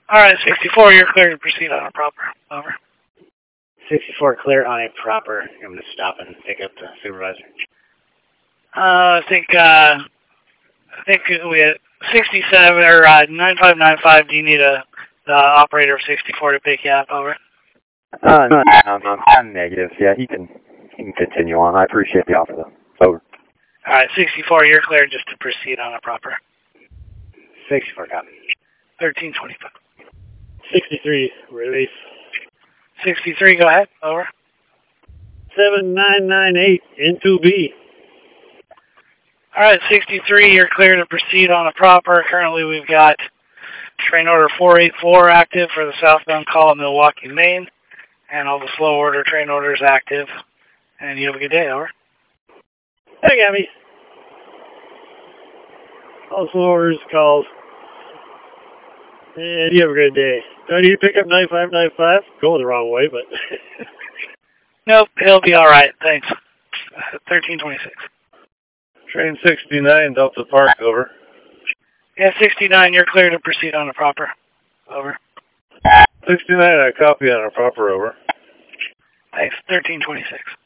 Alright, 64, you're clear to proceed on a proper. Over. 64 clear on a proper. I'm going to stop and pick up the supervisor. I think we had 67 or 9595. Do you need the operator of 64 to pick you up? Over. No, I'm negative. Yeah, he can continue on. I appreciate the offer though. Over. Alright, 64, you're clear just to proceed on a proper. 64 copy. 1325. 63 release. 63, go ahead. Over. 7998 N2B. Alright, 63, you're clear to proceed on a proper. Currently we've got train order 484 active for the southbound call at Milwaukee, Maine. And all the slow order train orders active. And you have a good day. Over. Hey, Gabby. All slow orders called. And you have a good day. Do I need to pick up 9595? Going the wrong way, but... Nope, he'll be alright. Thanks. 1326. Train 69, Delta Park, over. Yeah, 69, you're clear to proceed on a proper. Over. 69, I copy on a proper, over. Thanks. 1326.